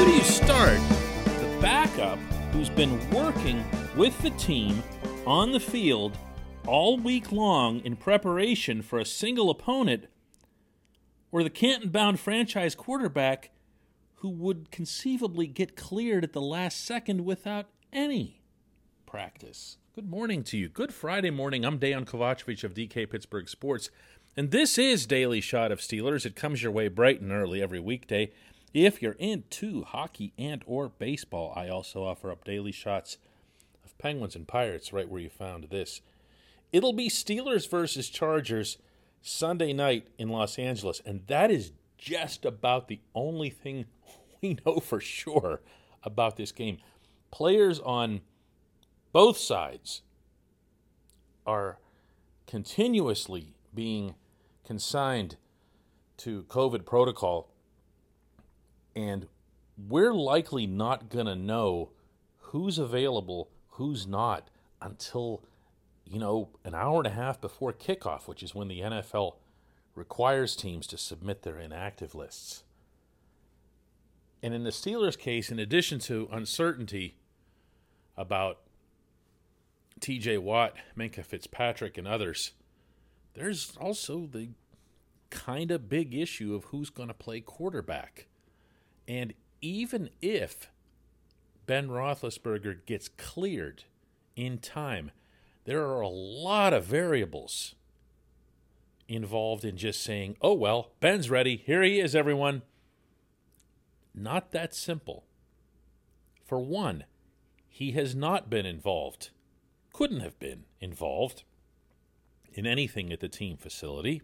do you start the backup who's been working with the team on the field all week long in preparation for a single opponent, or the Canton-bound franchise quarterback who would conceivably get cleared at the last second without any practice? Good morning to you. Good Friday morning. I'm Dejan Kovacevic of DK Pittsburgh Sports, and this is Daily Shot of Steelers. It comes your way bright and early every weekday. If you're into hockey and or baseball, I also offer up daily shots of Penguins and Pirates right where you found this. It'll be Steelers versus Chargers Sunday night in Los Angeles, and that is just about the only thing we know for sure about this game. Players on both sides are continuously being consigned to COVID protocol, and we're likely not going to know who's available, who's not, until, an hour and a half before kickoff, which is when the NFL requires teams to submit their inactive lists. And in the Steelers' case, in addition to uncertainty about T.J. Watt, Minkah Fitzpatrick, and others, there's also the kind of big issue of who's going to play quarterback. And even if Ben Roethlisberger gets cleared in time, there are a lot of variables involved in just saying, oh, well, Ben's ready. Here he is, everyone. Not that simple. For one, he has not been involved, couldn't have been involved in anything at the team facility.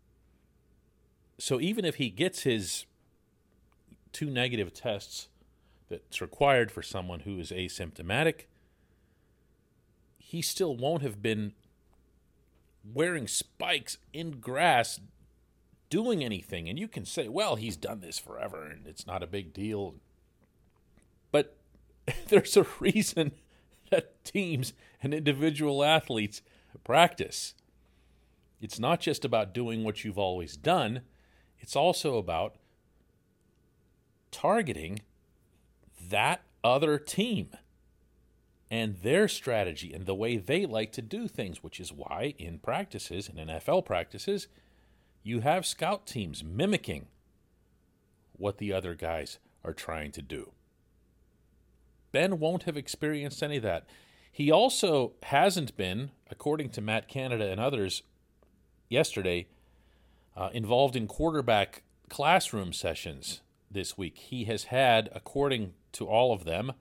So even if he gets his 2 negative tests that's required for someone who is asymptomatic, he still won't have been wearing spikes in grass doing anything. And you can say, well, he's done this forever and it's not a big deal. But there's a reason that teams and individual athletes practice. It's not just about doing what you've always done. It's also about targeting that other team and their strategy and the way they like to do things, which is why in practices, in NFL practices, you have scout teams mimicking what the other guys are trying to do. Ben won't have experienced any of that. He also hasn't been, according to Matt Canada and others yesterday, involved in quarterback classroom sessions this week. He has had, according to all of them,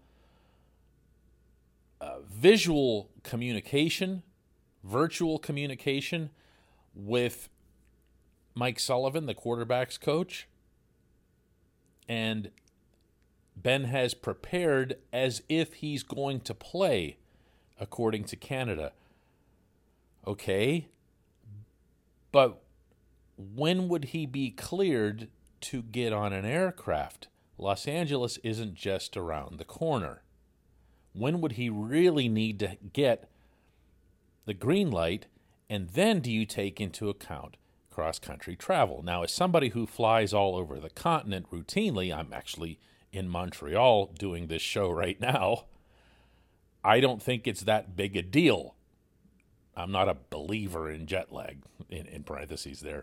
visual communication, virtual communication with Mike Sullivan, the quarterback's coach, and Ben has prepared as if he's going to play, according to Canada. Okay, but when would he be cleared to get on an aircraft? Los Angeles isn't just around the corner. When would he really need to get the green light? And then do you take into account cross-country travel? Now, as somebody who flies all over the continent routinely, I'm actually in Montreal doing this show right now, I don't think it's that big a deal. I'm not a believer in jet lag, in parentheses there.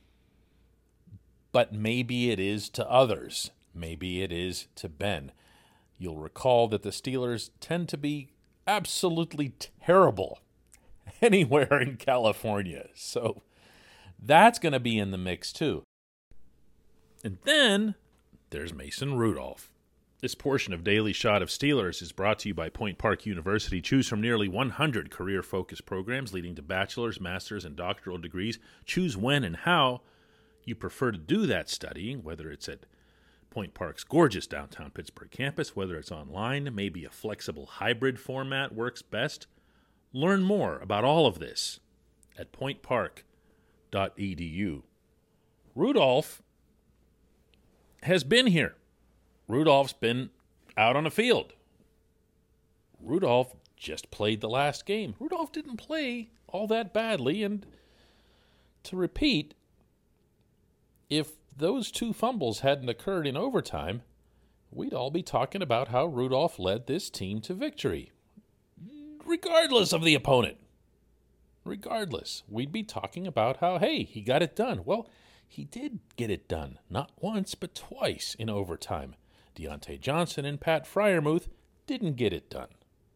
But maybe it is to others. Maybe it is to Ben. You'll recall that the Steelers tend to be absolutely terrible anywhere in California. So that's going to be in the mix too. And then there's Mason Rudolph. This portion of Daily Shot of Steelers is brought to you by Point Park University. Choose from nearly 100 career-focused programs leading to bachelor's, master's, and doctoral degrees. Choose when and how you prefer to do that studying, whether it's at Point Park's gorgeous downtown Pittsburgh campus, whether it's online, maybe a flexible hybrid format works best. Learn more about all of this at pointpark.edu. Rudolph has been here. Rudolph's been out on the field. Rudolph just played the last game. Rudolph didn't play all that badly, and to repeat, if those 2 fumbles hadn't occurred in overtime, we'd all be talking about how Rudolph led this team to victory. Regardless of the opponent. Regardless, we'd be talking about how, hey, he got it done. Well, he did get it done. Not once, but twice in overtime. Deontay Johnson and Pat Freiermuth didn't get it done.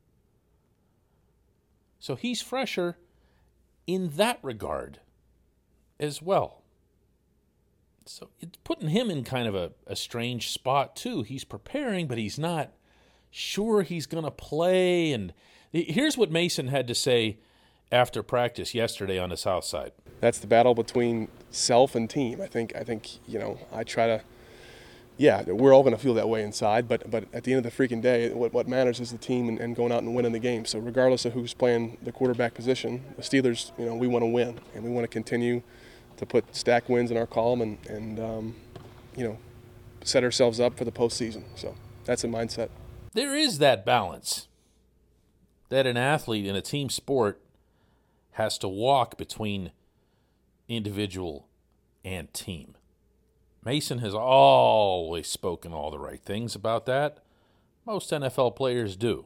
So he's fresher in that regard as well. So it's putting him in kind of a strange spot, too. He's preparing, but he's not sure he's going to play. And here's what Mason had to say after practice yesterday on the South Side. That's the battle between self and team. I think I try to, we're all going to feel that way inside, but at the end of the freaking day, what matters is the team and going out and winning the game. So regardless of who's playing the quarterback position, the Steelers, we want to win, and we want to continue to put stack wins in our column and set ourselves up for the postseason. So that's a mindset. There is that balance that an athlete in a team sport has to walk between individual and team. Mason has always spoken all the right things about that. Most NFL players do.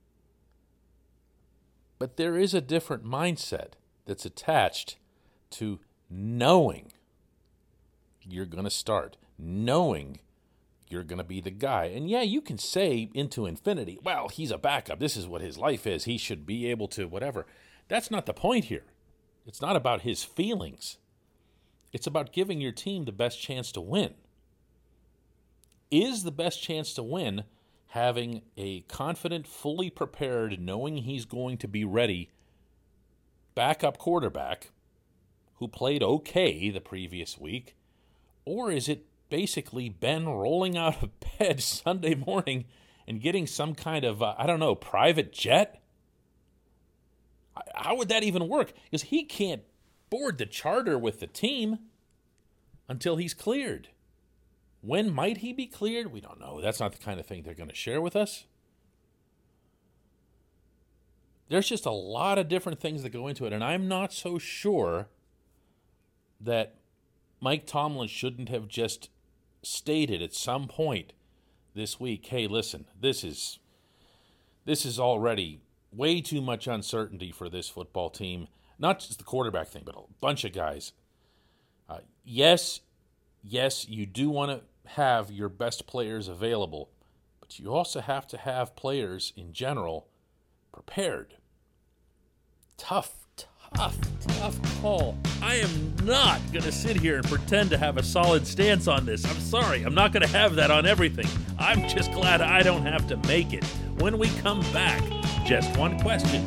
But there is a different mindset that's attached to knowing you're going to start, knowing you're going to be the guy. And yeah, you can say into infinity, well, he's a backup. This is what his life is. He should be able to whatever. That's not the point here. It's not about his feelings. It's about giving your team the best chance to win. Is the best chance to win having a confident, fully prepared, knowing he's going to be ready backup quarterback who played okay the previous week? Or is it basically Ben rolling out of bed Sunday morning and getting some kind of, private jet? How would that even work? Because he can't board the charter with the team until he's cleared. When might he be cleared? We don't know. That's not the kind of thing they're going to share with us. There's just a lot of different things that go into it, and I'm not so sure that Mike Tomlin shouldn't have just stated at some point this week, hey, listen, this is already way too much uncertainty for this football team. Not just the quarterback thing, but a bunch of guys. Yes, you do want to have your best players available, but you also have to have players in general prepared. Tough call. I am not going to sit here and pretend to have a solid stance on this. I'm sorry. I'm not going to have that on everything. I'm just glad I don't have to make it. When we come back, just one question.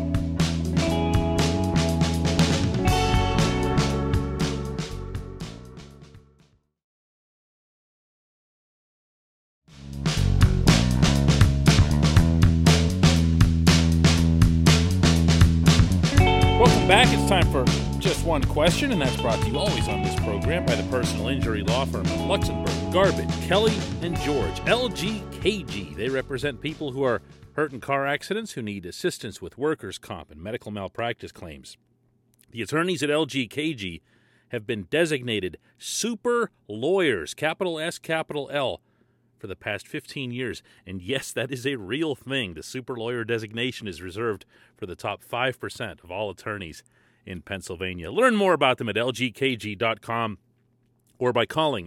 Welcome back. It's time for Just One Question, and that's brought to you always on this program by the personal injury law firm of Luxembourg, Garbett, Kelly, and George, LGKG. They represent people who are hurt in car accidents, who need assistance with workers' comp and medical malpractice claims. The attorneys at LGKG have been designated super lawyers, capital S, capital L, for the past 15 years. And yes, that is a real thing. The super lawyer designation is reserved for the top 5% of all attorneys in Pennsylvania. Learn more about them at lgkg.com or by calling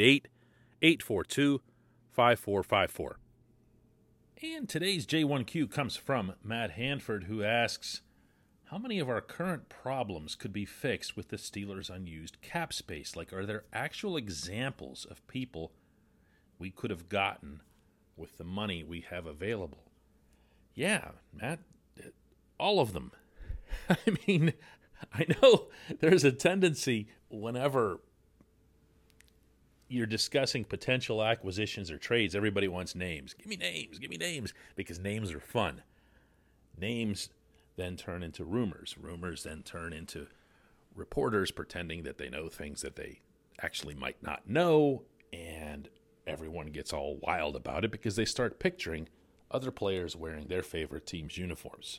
888-842-5454. And today's J1Q comes from Matt Hanford, who asks, how many of our current problems could be fixed with the Steelers' unused cap space? Like, are there actual examples of people we could have gotten with the money we have available? Yeah, Matt, all of them. I mean, I know there's a tendency whenever you're discussing potential acquisitions or trades, everybody wants names. Give me names, because names are fun. Names then turn into rumors. Rumors then turn into reporters pretending that they know things that they actually might not know, and everyone gets all wild about it because they start picturing other players wearing their favorite team's uniforms.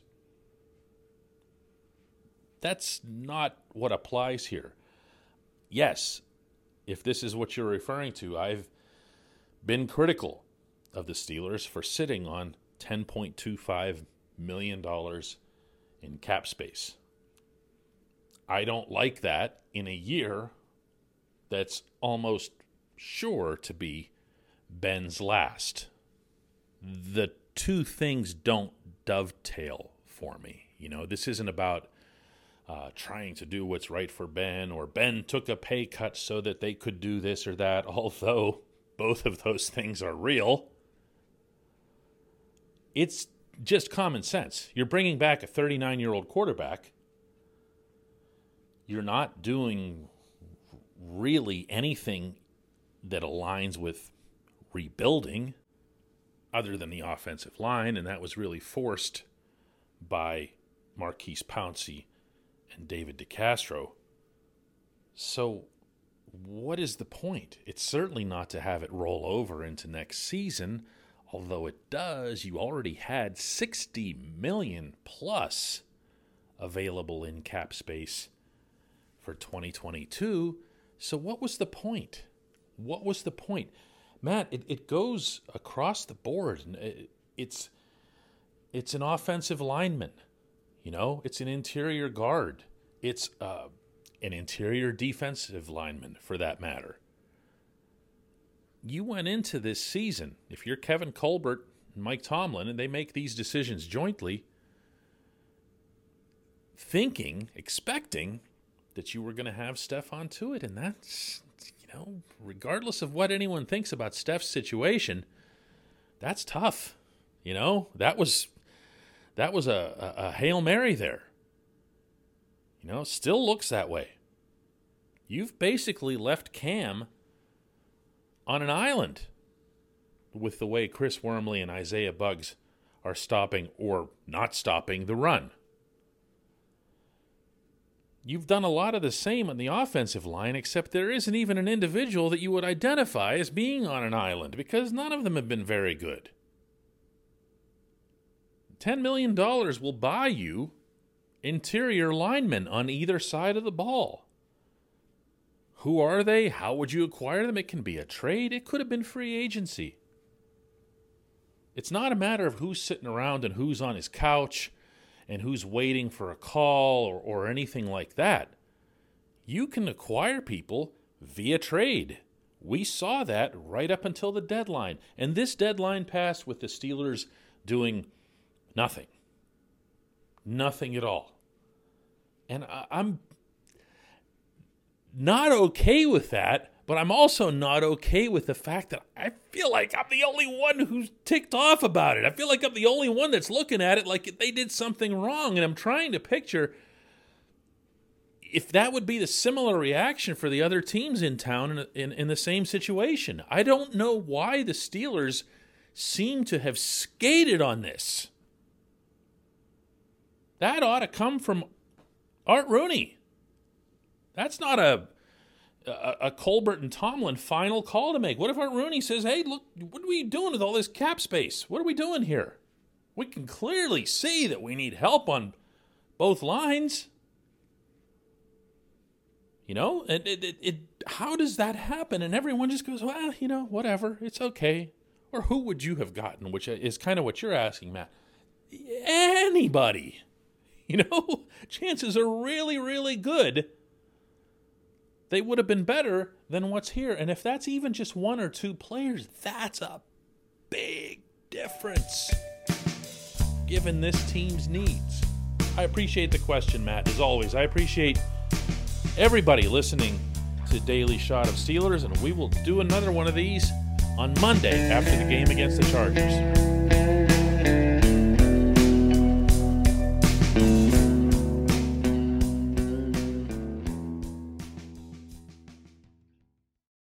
That's not what applies here. Yes, if this is what you're referring to, I've been critical of the Steelers for sitting on $10.25 million in cap space. I don't like that in a year that's almost sure to be Ben's last. The two things don't dovetail for me. This isn't about trying to do what's right for Ben, or Ben took a pay cut so that they could do this or that, although both of those things are real. It's just common sense. You're bringing back a 39-year-old quarterback. You're not doing really anything that aligns with rebuilding other than the offensive line, and that was really forced by Maurkice Pouncey and David DeCastro. So what is the point? It's certainly not to have it roll over into next season, although it does. You already had $60 million plus available in cap space for 2022. So what was the point? What was the point? Matt, it goes across the board. It's an offensive lineman. It's an interior guard. It's an interior defensive lineman, for that matter. You went into this season, if you're Kevin Colbert and Mike Tomlin, and they make these decisions jointly, expecting that you were going to have Stephon Tuitt, and that's, regardless of what anyone thinks about Steph's situation, that's tough. That was a Hail Mary there. Still looks that way. You've basically left Cam on an island with the way Chris Wormley and Isaiah Buggs are stopping or not stopping the run. You've done a lot of the same on the offensive line, except there isn't even an individual that you would identify as being on an island, because none of them have been very good. $10 million will buy you interior linemen on either side of the ball. Who are they? How would you acquire them? It can be a trade. It could have been free agency. It's not a matter of who's sitting around and who's on his couch and who's waiting for a call or anything like that. You can acquire people via trade. We saw that right up until the deadline. And this deadline passed with the Steelers doing nothing. Nothing at all. And I'm not okay with that, but I'm also not okay with the fact that I feel like I'm the only one who's ticked off about it. I feel like I'm the only one that's looking at it like they did something wrong, and I'm trying to picture if that would be the similar reaction for the other teams in town in the same situation. I don't know why the Steelers seem to have skated on this. That ought to come from Art Rooney. That's not a Colbert and Tomlin final call to make. What if Art Rooney says, hey, look, what are we doing with all this cap space? What are we doing here? We can clearly see that we need help on both lines. And how does that happen? And everyone just goes, well, whatever, it's okay. Or who would you have gotten, which is kind of what you're asking, Matt. Anybody. Chances are really, really good they would have been better than what's here. And if that's even just one or two players, that's a big difference given this team's needs. I appreciate the question, Matt, as always. I appreciate everybody listening to Daily Shot of Steelers, and we will do another one of these on Monday after the game against the Chargers.